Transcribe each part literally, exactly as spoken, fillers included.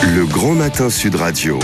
Le Grand Matin Sud Radio.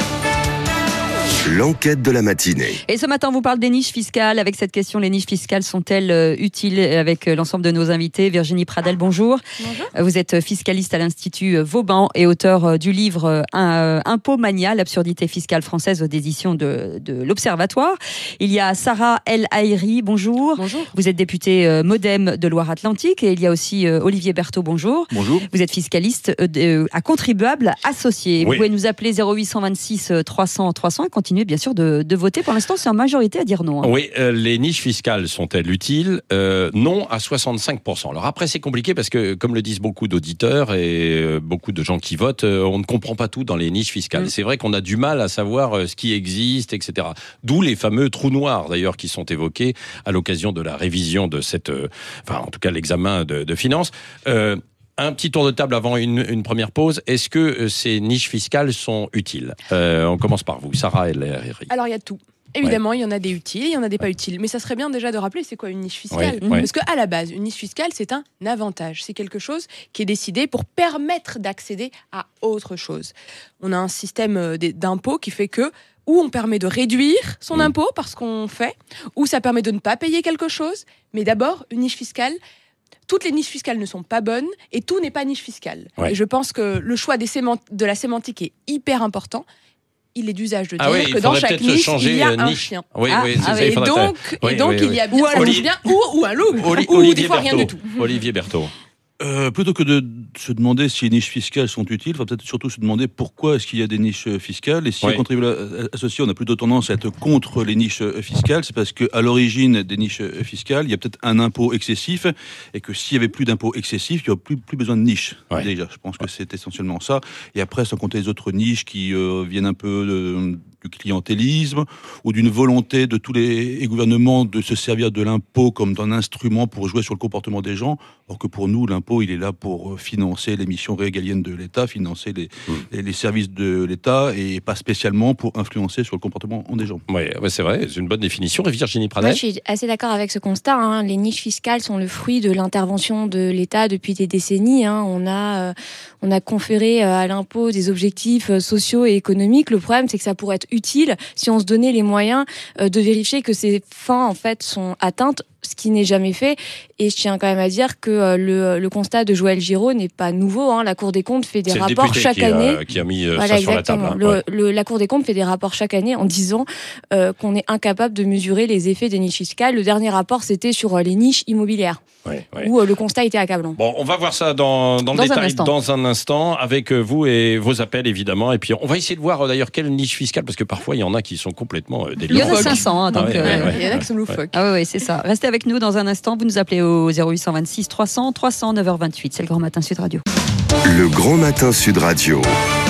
L'enquête de la matinée. Et ce matin, on vous parle des niches fiscales. Avec cette question, les niches fiscales sont-elles euh, utiles? Avec euh, l'ensemble de nos invités. Virginie Pradel, bonjour. Bonjour. Vous êtes fiscaliste à l'Institut Vauban et auteur euh, du livre euh, euh, Impôt Mania, l'absurdité fiscale française aux éditions de, de l'Observatoire. Il y a Sarah El Haïry, bonjour. Bonjour. Vous êtes députée euh, Modem de Loire-Atlantique. Et il y a aussi euh, Olivier Berthaud, bonjour. Bonjour. Vous êtes fiscaliste euh, de, à contribuable associé. Oui. Vous pouvez nous appeler zéro huit cent vingt-six trois cents trois cents et continuer bien sûr de, de voter. Pour l'instant, c'est en majorité à dire non. Hein. Oui, euh, les niches fiscales sont-elles utiles? euh, Non à soixante-cinq pour cent. Alors après, c'est compliqué parce que, comme le disent beaucoup d'auditeurs et euh, beaucoup de gens qui votent, euh, on ne comprend pas tout dans les niches fiscales. Mmh. C'est vrai qu'on a du mal à savoir euh, ce qui existe, et cetera. D'où les fameux trous noirs, d'ailleurs, qui sont évoqués à l'occasion de la révision de cette... Euh, enfin, en tout cas, l'examen de, de finances. Euh, Un petit tour de table avant une, une première pause. Est-ce que euh, ces niches fiscales sont utiles? euh, On commence par vous, Sarah El Haïry. Alors, il y a de tout. Évidemment, ouais. Il y en a des utiles, il y en a des pas utiles. Mais ça serait bien déjà de rappeler c'est quoi une niche fiscale. Ouais, ouais. Parce qu'à la base, une niche fiscale, c'est un avantage. C'est quelque chose qui est décidé pour permettre d'accéder à autre chose. On a un système d'impôt qui fait que ou on permet de réduire son mmh. impôt parce qu'on fait, ou ça permet de ne pas payer quelque chose. Mais d'abord, une niche fiscale... Toutes les niches fiscales ne sont pas bonnes et tout n'est pas niche fiscale. Ouais. Et je pense que le choix des sémant- de la sémantique est hyper important. Il est d'usage de dire ah oui, que dans chaque niche, il y a un niche. chien. Oui, ah, oui, ah, ça, et, il donc, oui, et donc, oui, il oui. y a bien, ça Oli- bien ou, ou un loup, Oli- ou Olivier des fois Berthaud. rien du tout. Olivier Berthaud. Euh, plutôt que de se demander si les niches fiscales sont utiles, il faut peut-être surtout se demander pourquoi est-ce qu'il y a des niches fiscales. Et si oui. on contribue associé, on a plutôt tendance à être contre les niches fiscales. C'est parce qu'à l'origine des niches fiscales, il y a peut-être un impôt excessif et que s'il y avait plus d'impôt excessif, il n'y aurait plus, plus besoin de niches. Ouais. Déjà, je pense que c'est essentiellement ça. Et après, sans compter les autres niches qui euh, viennent un peu de, du clientélisme ou d'une volonté de tous les gouvernements de se servir de l'impôt comme d'un instrument pour jouer sur le comportement des gens. Or que pour nous, l'impôt, il est là pour financer les missions régaliennes de l'État, financer les, mmh. les, les services de l'État et pas spécialement pour influencer sur le comportement des gens. Oui, ouais, c'est vrai, c'est une bonne définition. Et Virginie Pradel? Moi, je suis assez d'accord avec ce constat. Hein. Les niches fiscales sont le fruit de l'intervention de l'État depuis des décennies. Hein. On a, euh, on a conféré à l'impôt des objectifs sociaux et économiques. Le problème, c'est que ça pourrait être utile si on se donnait les moyens euh, de vérifier que ces fins, en fait, sont atteintes, ce qui n'est jamais fait. Et je tiens quand même à dire que euh, le, le constat de Joël Giraud n'est pas nouveau. Hein. La Cour des comptes fait des c'est rapports chaque qui année. A, qui a mis euh, voilà, ça sur la table. Hein. Le, ouais. le, la Cour des comptes fait des rapports chaque année en disant euh, qu'on est incapable de mesurer les effets des niches fiscales. Le dernier rapport, c'était sur euh, les niches immobilières. Ouais, ouais. Où euh, le constat était accablant. Bon, on va voir ça dans, dans, dans le détail un dans un instant, avec vous et vos appels évidemment. Et puis on va essayer de voir d'ailleurs quelle niche fiscale, parce que parfois il y en a qui sont complètement euh, délirantes. Il y en a cinq cents, hein, donc. Ah ouais, euh, ouais, ouais, il y en a qui sont loufoques. Ah oui, ouais, c'est ça. Restez avec nous dans un instant. Vous nous appelez au zéro huit cent vingt-six trois cents trois cents, neuf heures vingt-huit. C'est le Grand Matin Sud Radio. Le Grand Matin Sud Radio.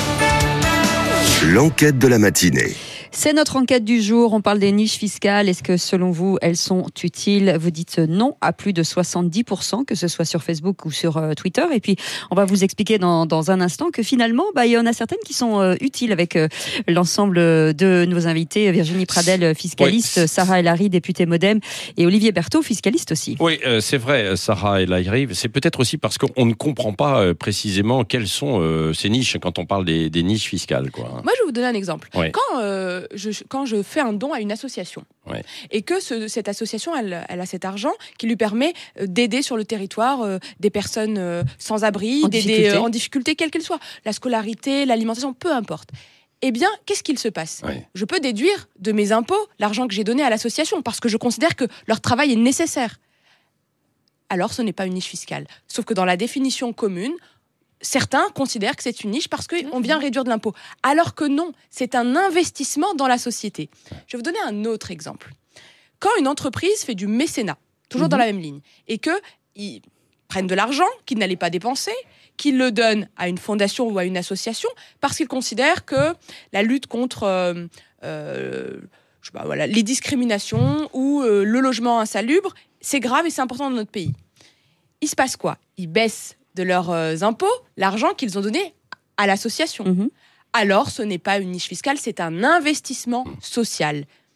L'enquête de la matinée. C'est notre enquête du jour. On parle des niches fiscales. Est-ce que, selon vous, elles sont utiles? Vous dites non à plus de soixante-dix pour cent, que ce soit sur Facebook ou sur euh, Twitter. Et puis, on va vous expliquer dans, dans un instant que finalement, bah, il y en a certaines qui sont euh, utiles avec euh, l'ensemble de nos invités. Virginie Pradel, fiscaliste, oui. Sarah El Haïry, députée Modem, et Olivier Berthaud, fiscaliste aussi. Oui, euh, c'est vrai, Sarah El Haïry. C'est peut-être aussi parce qu'on ne comprend pas euh, précisément quelles sont euh, ces niches quand on parle des, des niches fiscales, quoi. Moi, je vais vous donner un exemple. Oui. Quand... Euh, Je, quand je fais un don à une association ouais. et que ce, cette association elle, elle a cet argent qui lui permet d'aider sur le territoire euh, des personnes euh, sans abri, en d'aider difficulté. Euh, en difficulté quelle qu'elle soit, la scolarité, l'alimentation, peu importe. Eh bien, qu'est-ce qu'il se passe? ouais. Je peux déduire de mes impôts l'argent que j'ai donné à l'association parce que je considère que leur travail est nécessaire. Alors, ce n'est pas une niche fiscale. Sauf que dans la définition commune, certains considèrent que c'est une niche parce qu'on vient réduire de l'impôt. Alors que non, c'est un investissement dans la société. Je vais vous donner un autre exemple. Quand une entreprise fait du mécénat, toujours mmh. dans la même ligne, et qu'ils prennent de l'argent qu'ils n'allaient pas dépenser, qu'ils le donnent à une fondation ou à une association, parce qu'ils considèrent que la lutte contre euh, euh, je sais pas, voilà, les discriminations ou euh, le logement insalubre, c'est grave et c'est important dans notre pays. Il se passe quoi? Ils baissent de leurs euh, impôts, l'argent qu'ils ont donné à l'association. Mmh. Alors, ce n'est pas une niche fiscale, c'est un investissement social.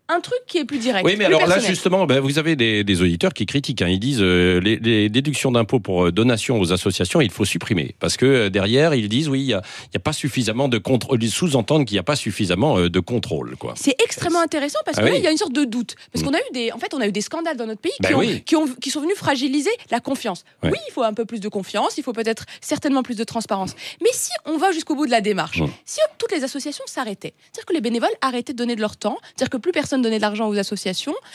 un truc qui est plus direct. Oui, mais plus alors personnel. là, justement, ben, vous avez des, des auditeurs qui critiquent. Hein. Ils disent euh, les, les déductions d'impôts pour euh, donation aux associations, il faut supprimer. Parce que euh, derrière, ils disent, oui, il n'y a, a pas suffisamment de contrôle. Ils sous-entendent qu'il n'y a pas suffisamment euh, de contrôle. Quoi. C'est extrêmement intéressant parce que ah, là, oui. il y a une sorte de doute. Parce Mm. qu'on a eu des, en fait, on a eu des scandales dans notre pays Ben qui, ont, oui. qui, ont, qui sont venus fragiliser la confiance. Ouais. Oui, il faut un peu plus de confiance, il faut peut-être certainement plus de transparence. Mais si on va jusqu'au bout de la démarche, Mm. si toutes les associations s'arrêtaient, c'est-à-dire que les bénévoles arrêtaient de donner de leur temps, c'est-à-dire que plus personne donnait de l'argent aux associations,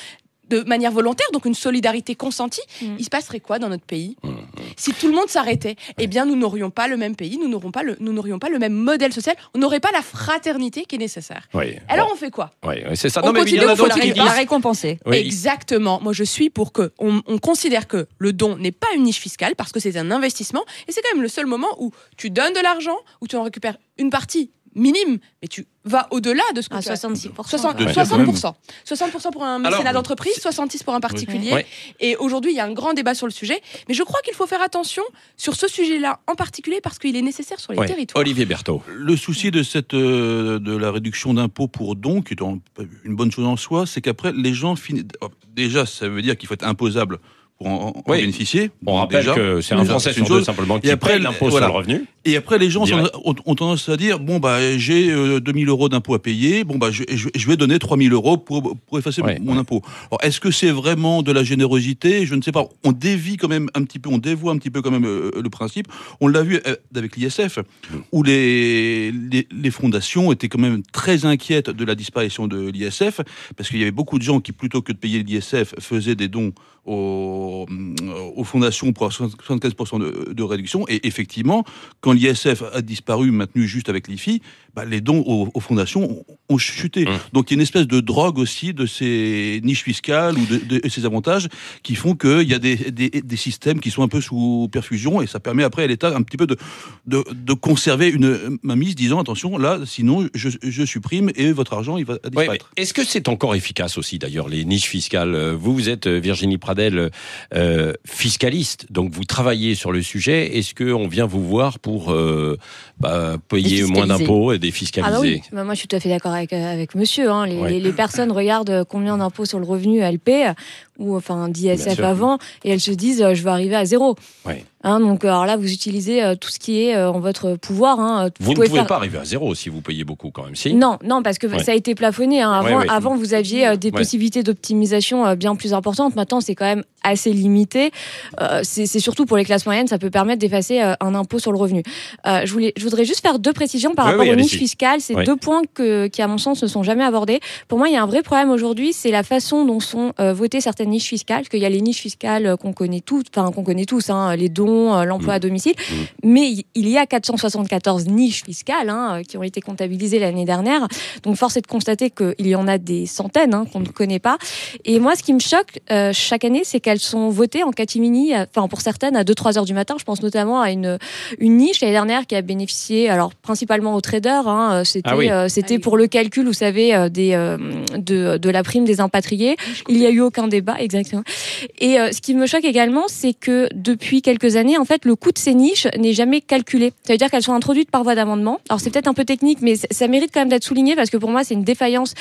de manière volontaire, donc une solidarité consentie, Mm. il se passerait quoi dans notre pays Mmh. si tout le monde s'arrêtait? Eh bien, nous n'aurions pas le même pays, nous n'aurions pas le, nous n'aurions pas le même modèle social, on n'aurait pas la fraternité qui est nécessaire. Oui. Alors, Bon. on fait quoi? Oui, oui, c'est ça. On Non, mais il y continue en a ou faut d'autres la qui ré- La disent. récompenser. Oui. Exactement. Moi, je suis pour que on, on considère que le don n'est pas une niche fiscale parce que c'est un investissement et c'est quand même le seul moment où tu donnes de l'argent, où tu en récupères une partie minime, mais tu vas au-delà de ce que À tu as. soixante-six pour cent. soixante De faire soixante quand pour cent. soixante pour cent pour un mécénat Alors, d'entreprise, soixante-dix pour un particulier. Ouais. Et aujourd'hui, il y a un grand débat sur le sujet. Mais je crois qu'il faut faire attention sur ce sujet-là en particulier parce qu'il est nécessaire sur les Ouais. territoires. Olivier Berthaud. Le souci de cette euh, de la réduction d'impôts pour dons, qui est en- une bonne chose en soi, c'est qu'après les gens finissent. Déjà, ça veut dire qu'il faut être imposable pour en, en Oui. bénéficier. On rappelle Déjà. que c'est un Déjà, Français c'est sur une deux chose. simplement qui Et après, paye l'impôt voilà. sur le revenu. Et après, les gens Direct. ont, ont tendance à dire bon bah j'ai euh, deux mille euros d'impôts à payer, bon bah je, je, je vais donner trois mille euros pour pour effacer Ouais, mon ouais. impôt. Alors est-ce que c'est vraiment de la générosité? Je ne sais pas. On dévie quand même un petit peu, on dévoie un petit peu quand même euh, le principe. On l'a vu euh, avec l'I S F, où les, les les fondations étaient quand même très inquiètes de la disparition de l'I S F parce qu'il y avait beaucoup de gens qui plutôt que de payer l'I S F faisaient des dons aux, aux fondations pour soixante-quinze pour cent de, de réduction. Et effectivement, quand l'I S F a disparu, maintenu juste avec l'I F I, bah, les dons aux, aux fondations ont, ont chuté. Mmh. Donc il y a une espèce de drogue aussi de ces niches fiscales ou de, de ces avantages qui font qu'il y a des, des, des systèmes qui sont un peu sous perfusion et ça permet après à l'État un petit peu de, de, de conserver une mainmise disant attention, là, sinon je, je supprime et votre argent il va Oui, disparaître. mais est-ce que c'est encore efficace aussi, d'ailleurs, les niches fiscales? Vous, vous êtes, Virginie Pradel, euh, fiscaliste, donc vous travaillez sur le sujet. Est-ce qu'on vient vous voir pour euh, bah, payer moins Défiscaliser. d'impôts et défiscaliser? Ah bah oui, bah moi je suis tout à fait d'accord avec, avec monsieur. Hein. Les, Ouais. les, les personnes regardent combien d'impôts sur le revenu elles paient, ou enfin d'I S Bien F sûr. avant, et elles se disent euh, je vais arriver à zéro. Ouais. Hein, donc alors là vous utilisez euh, tout ce qui est euh, en votre pouvoir. Hein. Vous ne pouvez pouvez faire- pas arriver à zéro si vous payez beaucoup quand même, si? Non, non, parce que Ouais. ça a été plafonné. Hein. Avant, Ouais, ouais. avant, vous aviez euh, des Ouais. possibilités d'optimisation euh, bien plus importantes. Maintenant, c'est quand même assez limité. Euh, c'est c'est surtout pour les classes moyennes, ça peut permettre d'effacer euh, un impôt sur le revenu. Euh, je, voulais, je voudrais juste faire deux précisions par Ouais, rapport oui, aux niches allez-y. fiscales. C'est Ouais. deux points que, qui, à mon sens, ne sont jamais abordés. Pour moi, il y a un vrai problème aujourd'hui, c'est la façon dont sont euh, votées certaines niches fiscales. Parce qu'il y a les niches fiscales euh, qu'on connaît toutes, enfin qu'on connaît tous, hein, les dons, euh, l'emploi Mmh. à domicile. Mmh. Mais il y a quatre cent soixante-quatorze niches fiscales hein, qui ont été comptabilisées l'année dernière. Donc force est de constater qu'il y en a des centaines hein, qu'on ne connaît pas. Et moi, ce qui me choque euh, chaque année, c'est qu'elles sont votées en catimini, enfin pour certaines à deux trois heures du matin. Je pense notamment à une, une niche l'année dernière qui a bénéficié, alors principalement aux traders. Hein, c'était Ah oui. euh, c'était Ah oui. pour le calcul, vous savez, euh, des, euh, de, de la prime des impatriés. Il n'y a eu aucun débat, exactement. Et euh, ce qui me choque également, c'est que depuis quelques années, en fait, le coût de ces niches n'est jamais calculé. Ça veut dire qu'elles sont introduites par voie d'amendement. Alors c'est peut-être un peu technique, mais ça, ça mérite quand même d'être souligné parce que pour moi, c'est une défaillance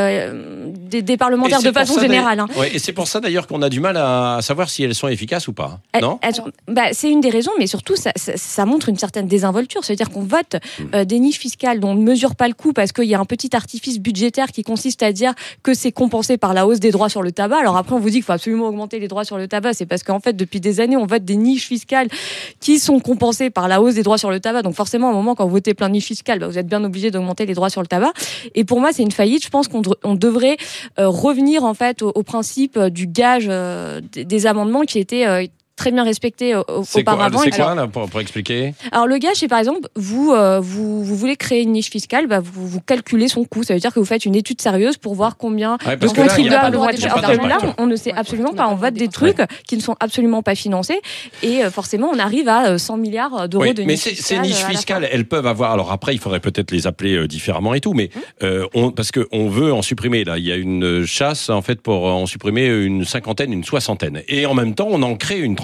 euh, des, des parlementaires Et c'est de pour façon ça, générale. Hein. Ouais, et c'est pour ça d'ailleurs qu'on a du mal à savoir si elles sont efficaces ou pas. Elles- Non? elles sont- bah, c'est une des raisons, mais surtout, ça, ça, ça montre une certaine désinvolture. C'est-à-dire qu'on vote euh, des niches fiscales dont on ne mesure pas le coût parce qu'il y a un petit artifice budgétaire qui consiste à dire que c'est compensé par la hausse des droits sur le tabac. Alors après, on vous dit qu'il faut absolument augmenter les droits sur le tabac. C'est parce qu'en fait, depuis des années, on vote des niches fiscales qui sont compensées par la hausse des droits sur le tabac. Donc forcément, à un moment, quand vous votez plein de niches fiscales, bah, vous êtes bien obligé d'augmenter les droits sur le tabac. Et pour moi, c'est une faillite. Je pense qu'on de- on devrait euh, revenir en fait au, au principe euh, du gage euh, des, des amendements qui étaient euh, très bien respectés euh, C'est quoi, auparavant. c'est Et quoi là, pour, pour expliquer? alors le gage, c'est par exemple, vous, euh, vous, vous voulez créer une niche fiscale, bah, vous, vous calculez son coût. Ça veut dire que vous faites une étude sérieuse pour voir combien Ouais, de parce que là, il y a pas contribuables de- vont il être. y a Alors pas que d'impact. là, on, on ne sait Ouais, absolument on n'a pas. pas On de vote des démonstration. trucs qui ne sont absolument pas financés. Et euh, forcément, on arrive à euh, cent milliards d'euros Oui, de mais niche ces, fiscale. ces niches euh, à la fin. fiscales, elles peuvent avoir. Alors après, il faudrait peut-être les appeler euh, différemment et tout, mais euh, on, parce que on veut en supprimer. Là, il y a une chasse en fait pour en supprimer une cinquantaine, une soixantaine, et en même temps, on en crée une trentaine.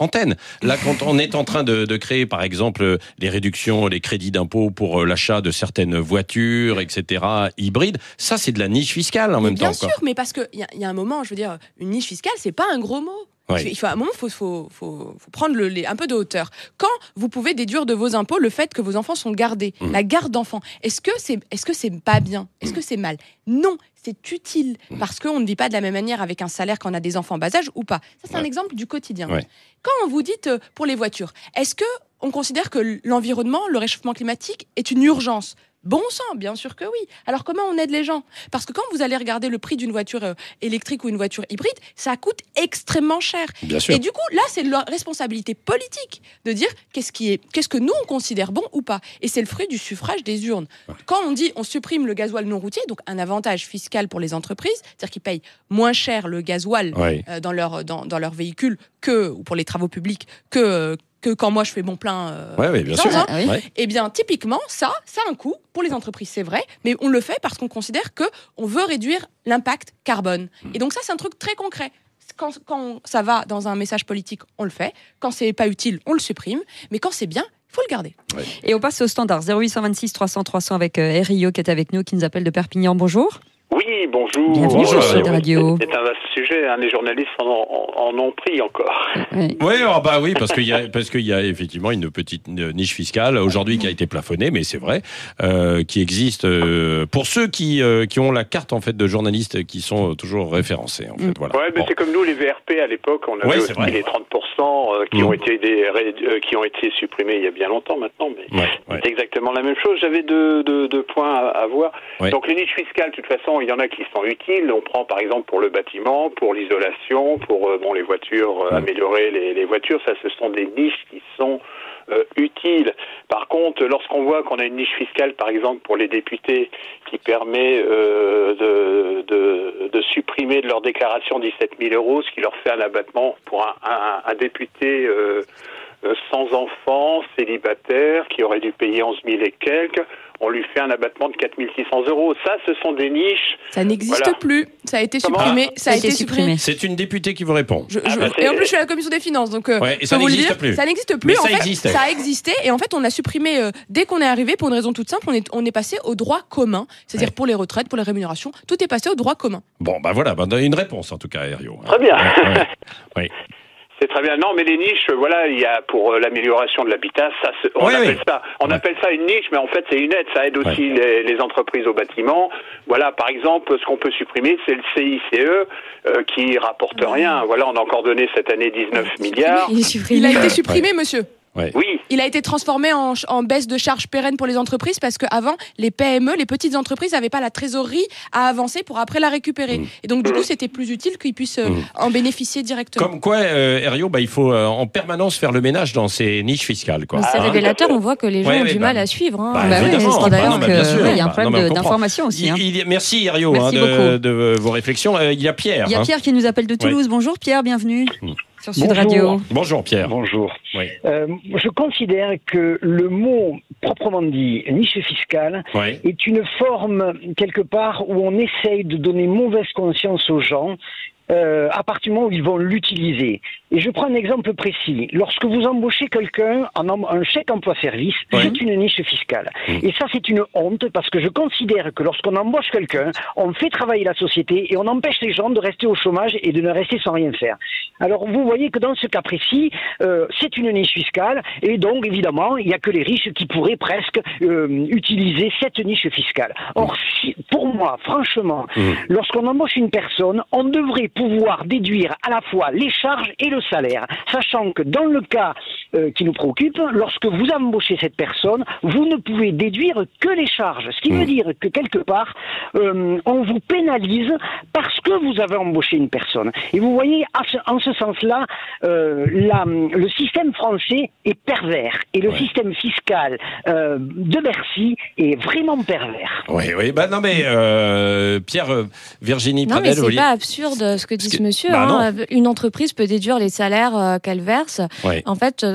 antenne. Là, quand on est en train de, de créer, par exemple, les réductions, les crédits d'impôt pour l'achat de certaines voitures, et cetera, hybrides, ça, c'est de la niche fiscale en mais même bien temps. Bien sûr, mais parce qu'il y, y a un moment, je veux dire, une niche fiscale, c'est pas un gros mot. Ouais. Il faut, à un moment, il faut, faut, faut, faut prendre le, les, un peu de hauteur. Quand vous pouvez déduire de vos impôts le fait que vos enfants sont gardés, mmh. la garde d'enfants, est-ce que c'est, est-ce que c'est pas bien ? Est-ce que c'est mal ? Non, c'est utile parce qu'on ne vit pas de la même manière avec un salaire quand on a des enfants en bas âge ou pas. Ça, c'est ouais. un exemple du quotidien. Ouais. Quand on vous dit euh, pour les voitures, est-ce que on considère que l'environnement, le réchauffement climatique est une urgence ? Bon sang, bien sûr que oui. Alors comment on aide les gens ? Parce que quand vous allez regarder le prix d'une voiture euh, électrique ou une voiture hybride, ça coûte extrêmement cher. Bien sûr. Et du coup, là, c'est leur responsabilité politique de dire qu'est-ce qui est, qu'est-ce que nous on considère bon ou pas. Et c'est le fruit du suffrage des urnes. Ouais. Quand on dit on supprime le gasoil non routier, donc un avantage fiscal pour les entreprises, c'est-à-dire qu'ils payent moins cher le gasoil ouais. euh, dans leur dans, dans leur véhicule que ou pour les travaux publics que euh, que quand moi je fais mon plein euh, ouais, oui, bien sûr. Hein, oui. Eh bien, typiquement, ça, ça a un coût pour les entreprises, c'est vrai, mais on le fait parce qu'on considère qu'on veut réduire l'impact carbone. Et donc ça, c'est un truc très concret. Quand, quand ça va dans un message politique, on le fait. Quand c'est pas utile, on le supprime. Mais quand c'est bien, il faut le garder. Ouais. Et on passe au standard zéro huit deux six trois cents trois cents avec euh, Rio qui est avec nous, qui nous appelle de Perpignan. Bonjour. Oui, bonjour. Bienvenue sur Sud Radio. C'est un vaste sujet, hein, les journalistes en, en, en ont pris encore. Oui, oui, oh bah oui, parce qu'il y a parce qu'il y a effectivement une petite niche fiscale aujourd'hui qui a été plafonnée, mais c'est vrai, euh, qui existe euh, pour ceux qui euh, qui ont la carte en fait de journalistes qui sont toujours référencés en fait. Mm. Voilà. Ouais, mais bon. C'est comme nous les V R P à l'époque, on avait ouais, aussi les trente pour cent qui mm. ont été des, euh, qui ont été supprimés il y a bien longtemps maintenant, mais ouais, ouais. c'est exactement la même chose. J'avais deux, deux, deux points à, à voir. Ouais. Donc les niches fiscales, de toute façon, il y en a qui sont utiles. On prend par exemple pour le bâtiment, pour l'isolation, pour euh, bon les voitures, euh, mmh. améliorer les, les voitures. Ça, ce sont des niches qui sont euh, utiles. Par contre, lorsqu'on voit qu'on a une niche fiscale, par exemple pour les députés, qui permet euh, de, de, de supprimer de leur déclaration dix-sept mille euros, ce qui leur fait un abattement pour un, un, un député euh, sans enfant, célibataire, qui aurait dû payer onze mille et quelques, on lui fait un abattement de quatre mille six cents euros. Ça, ce sont des niches. Ça n'existe voilà. plus. Ça a été Comment supprimé. Ça, ça a été supprimé. C'est une députée qui vous répond. Je, je, ah bah et en plus, je suis à la commission des finances, donc euh, ouais, et ça n'existe dire, plus. Ça n'existe plus. Mais en ça fait, existait. Ça a existé et en fait, on a supprimé euh, dès qu'on est arrivé pour une raison toute simple. On est, on est passé au droit commun, c'est-à-dire ouais. pour les retraites, pour les rémunérations, tout est passé au droit commun. Bon, bah voilà, bah, une réponse en tout cas, Rio. Très bien. Ouais, ouais. Oui. C'est très bien. Non, mais les niches, voilà, il y a pour l'amélioration de l'habitat, ça, on oui, appelle oui. ça, on ouais. appelle ça une niche, mais en fait, c'est une aide. Ça aide aussi ouais. les, les entreprises au bâtiment. Voilà, par exemple, ce qu'on peut supprimer, c'est le C I C E euh, qui rapporte ouais. rien. Voilà, on a encore donné cette année dix-neuf milliards. Il, il a été supprimé, ouais. monsieur. Ouais. Oui. Il a été transformé en, en baisse de charges pérennes pour les entreprises parce qu'avant, les P M E, les petites entreprises, n'avaient pas la trésorerie à avancer pour après la récupérer. Mmh. Et donc, du mmh. coup, c'était plus utile qu'ils puissent euh, mmh. en bénéficier directement. Comme quoi, euh, Herriot, bah, il faut euh, en permanence faire le ménage dans ces niches fiscales. Quoi. C'est ah, révélateur, on voit que les gens ouais, ont ouais, du bah, mal à suivre. Hein. Bah, bah, oui, c'est d'ailleurs qu'il y a un problème bah, d'information aussi. Hein. Il, il, merci, Herriot, merci hein, de, de vos réflexions. Euh, il y a Pierre. Il y a Pierre hein. qui nous appelle de Toulouse. Ouais. Bonjour Pierre, bienvenue. Mmh. Sur Sud Bonjour. Radio. Bonjour Pierre. Bonjour. Oui. Euh, je considère que le mot proprement dit niche fiscale oui. est une forme quelque part où on essaye de donner mauvaise conscience aux gens euh, à partir du moment où ils vont l'utiliser. Et je prends un exemple précis. Lorsque vous embauchez quelqu'un en un chèque emploi-service, oui. c'est une niche fiscale. Mmh. Et ça, c'est une honte parce que je considère que lorsqu'on embauche quelqu'un, on fait travailler la société et on empêche les gens de rester au chômage et de ne rester sans rien faire. Alors, vous voyez que dans ce cas précis, euh, c'est une niche fiscale et donc, évidemment, il n'y a que les riches qui pourraient presque euh, utiliser cette niche fiscale. Or, si, pour moi, franchement, mmh. lorsqu'on embauche une personne, on devrait pouvoir déduire à la fois les charges et le salaire, sachant que dans le cas euh, qui nous préoccupe, lorsque vous embauchez cette personne, vous ne pouvez déduire que les charges, ce qui mmh. veut dire que quelque part, euh, on vous pénalise parce que vous avez embauché une personne. Et vous voyez, en ce sens-là, euh, la, le système français est pervers et le ouais. système fiscal euh, de Bercy est vraiment pervers. Oui, oui, bah non mais euh, Pierre, euh, Virginie non, Pradel, mais c'est voulez... pas absurde ce que dit que... ce monsieur. Bah, hein. Une entreprise peut déduire les salaires euh, qu'elle verse. Ouais. En fait, euh,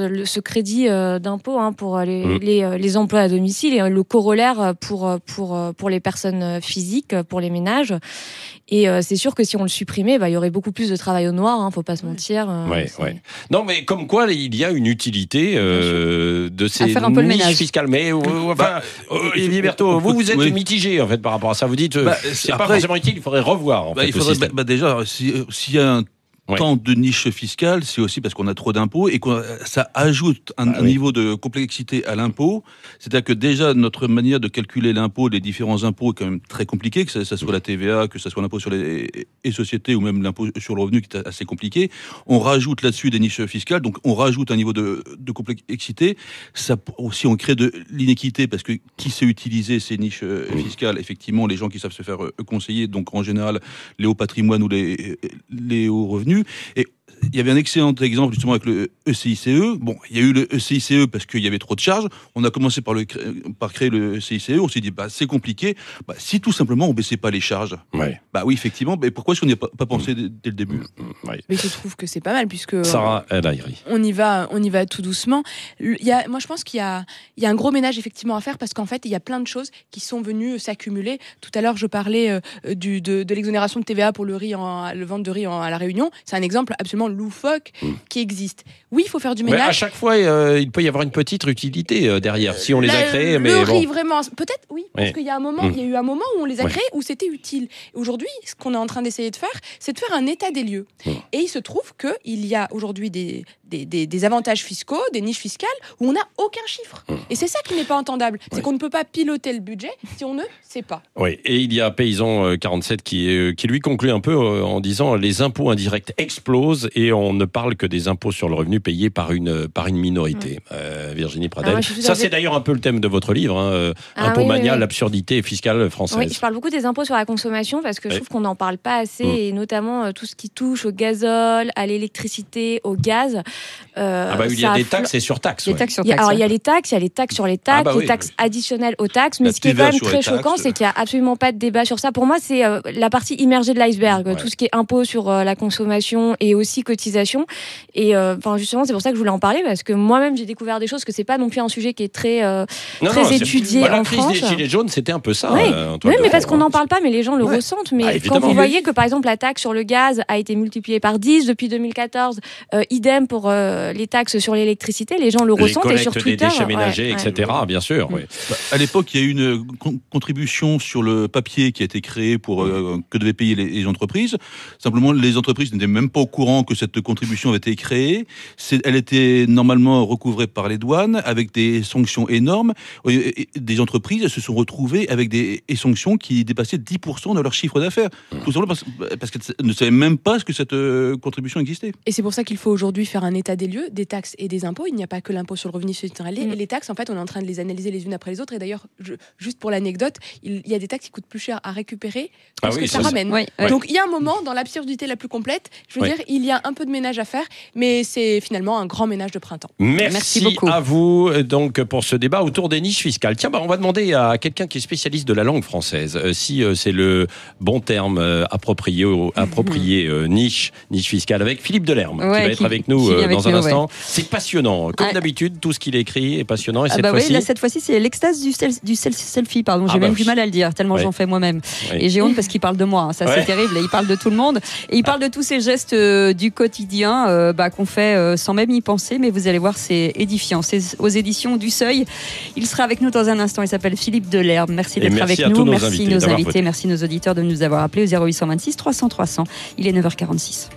le, ce crédit euh, d'impôt hein, pour les, mmh. les, les emplois à domicile et le corollaire pour, pour, pour les personnes physiques, pour les ménages. Et euh, c'est sûr que si on le supprimait, bah, il y aurait beaucoup plus de travail au noir, hein, faut pas se mentir. Euh, ouais, ouais. Non, mais comme quoi, il y a une utilité euh, de ces faire un peu le niches ménage. fiscales. Mais euh, enfin, bah, euh, Olivier Berthaud, vous vous êtes oui. mitigé en fait par rapport à ça. Vous dites, bah, c'est, c'est pas forcément utile. Il faudrait revoir. En bah, fait, il faudrait, bah, bah, déjà, si, s'il y a un Ouais. tant de niches fiscales, c'est aussi parce qu'on a trop d'impôts et que ça ajoute un, ah, un oui. niveau de complexité à l'impôt. C'est-à-dire que déjà, notre manière de calculer l'impôt, les différents impôts est quand même très compliqué, que ça, ça soit la T V A, que ça soit l'impôt sur les, les sociétés ou même l'impôt sur le revenu qui est assez compliqué. On rajoute là-dessus des niches fiscales, donc on rajoute un niveau de, de complexité. Ça aussi, on crée de l'inéquité parce que qui sait utiliser ces niches fiscales? Effectivement, les gens qui savent se faire conseiller, donc en général, les hauts patrimoines ou les, les hauts revenus. Et il y avait un excellent exemple justement avec le E C I C E. Bon, il y a eu le E C I C E parce qu'il y avait trop de charges. On a commencé par, le, par créer le E C I C E. On s'est dit, bah, c'est compliqué. Bah, si tout simplement on baissait pas les charges. Ouais. Bah oui, effectivement. Mais pourquoi est-ce qu'on n'y a pas, pas pensé dès, dès le début? Ouais. Mais je trouve que c'est pas mal puisque Sarah El Haïry. On y va, on y va tout doucement. Il y a, moi, je pense qu'il y a, il y a un gros ménage effectivement à faire parce qu'en fait, il y a plein de choses qui sont venues s'accumuler. Tout à l'heure, je parlais euh, du, de, de l'exonération de T V A pour le riz, en, le vente de riz en, à la Réunion. C'est un exemple absolument loufoque mmh. qui existe. Oui, il faut faire du ménage. Mais à chaque fois, euh, il peut y avoir une petite utilité euh, derrière, si on les la, a créés. Mais le bon. riz, vraiment, peut-être, oui, parce ouais. qu'il y a un moment, mmh. il y a eu un moment où on les a ouais. créés où c'était utile. Aujourd'hui, ce qu'on est en train d'essayer de faire, c'est de faire un état des lieux. Mmh. Et il se trouve qu'il y a aujourd'hui des, des, des, des avantages fiscaux, des niches fiscales où on n'a aucun chiffre. Mmh. Et c'est ça qui n'est pas entendable. C'est ouais. qu'on ne peut pas piloter le budget si on ne sait pas. Oui, et il y a Paysan quarante-sept qui, euh, qui lui conclut un peu euh, en disant les impôts indirects explosent et on ne parle que des impôts sur le revenu payés par une, par une minorité. Mmh. Euh, Virginie Pradel. Ah, ça, c'est d'ailleurs un peu le thème de votre livre, hein, ah, Impômania, oui, oui, oui. l'absurdité fiscale française. Oui, je parle beaucoup des impôts sur la consommation parce que je oui. trouve qu'on n'en parle pas assez, mmh. et notamment euh, tout ce qui touche au gazole, à l'électricité, au gaz. Euh, ah bah, il y a des taxes et surtaxes. Ouais. Taxes sur taxes. Il y a, alors, il y a les taxes, il y a les taxes sur les taxes, ah bah oui, les taxes oui. additionnelles aux taxes, mais la ce qui est quand même très choquant, c'est qu'il n'y a absolument pas de débat sur ça. Pour moi, c'est euh, la partie immergée de l'iceberg, ouais. tout ce qui est impôt sur euh, la consommation et aussi cotisation. Et enfin, euh, justement, c'est pour ça que je voulais en parler parce que moi-même, j'ai découvert des choses que c'est pas non plus un sujet qui est très, euh, non, très non, étudié bah, en France. La crise des gilets jaunes, c'était un peu ça. Oui, euh, oui mais parce qu'on n'en parle pas, mais les gens le ouais. ressentent. Mais ah, quand vous voyez que, par exemple, la taxe sur le gaz a été multipliée par dix depuis deux mille quatorze, euh, idem pour euh, les taxes sur l'électricité, les gens le les ressentent. Et sur Twitter, des déchets ménagers, ouais, et cetera, ouais. bien sûr. Mmh. Oui. Bah, à l'époque, il y a eu une con- contribution sur le papier qui a été créée pour euh, que devaient payer les, les entreprises. Simplement, les entreprises n'étaient même pas au courant que cette contribution avait été créée. C'est, elle était normalement recouvrée par les douanes avec des sanctions énormes. Et des entreprises se sont retrouvées avec des sanctions qui dépassaient dix pour cent de leur chiffre d'affaires. Mmh. Tout simplement parce, parce qu'elles ne savaient même pas que cette euh, contribution existait. Et c'est pour ça qu'il faut aujourd'hui faire un état des lieux, des taxes et des impôts. Il n'y a pas que l'impôt sur le revenu citoyen. Mmh. Et les taxes, en fait, on est en train de les analyser les unes après les autres. Et d'ailleurs, je, juste pour l'anecdote, il y a des taxes qui coûtent plus cher à récupérer que ah ce oui, que ça, ça ramène. Oui, oui. Donc il y a un moment, dans l'absurdité la plus complète, je veux oui. dire, il y a un peu de ménage à faire, mais c'est finalement un grand ménage de printemps. Merci, Merci beaucoup à vous donc pour ce débat autour des niches fiscales. Tiens, bah, on va demander à quelqu'un qui est spécialiste de la langue française euh, si euh, c'est le bon terme euh, approprié, au, approprié euh, niche, niche fiscale, avec Philippe Delerme ouais, qui va être qui, avec nous euh, dans un nous, instant. Ouais. C'est passionnant, comme ah. d'habitude, tout ce qu'il écrit est passionnant. Et ah cette bah fois-ci, oui, là, cette fois-ci, c'est l'extase du, sel, du sel, selfie. Pardon, j'ai ah même bah, du mal à le dire tellement ouais. j'en fais moi-même. Ouais. Et j'ai honte parce qu'il parle de moi. Ça, ouais. c'est terrible. Et il parle de tout le monde. Et il parle de tous ces gestes euh, du quotidien euh, bah, qu'on fait euh, sans même y penser. Mais vous allez voir, c'est édifiant. C'est aux éditions du Seuil. Il sera avec nous dans un instant. Il s'appelle Philippe Delerme. Merci d'être merci avec nous. Nos merci invités, nos invités. Merci nos auditeurs de nous avoir appelés au zéro huit cent vingt-six trois cents trois cents. Il est neuf heures quarante-six.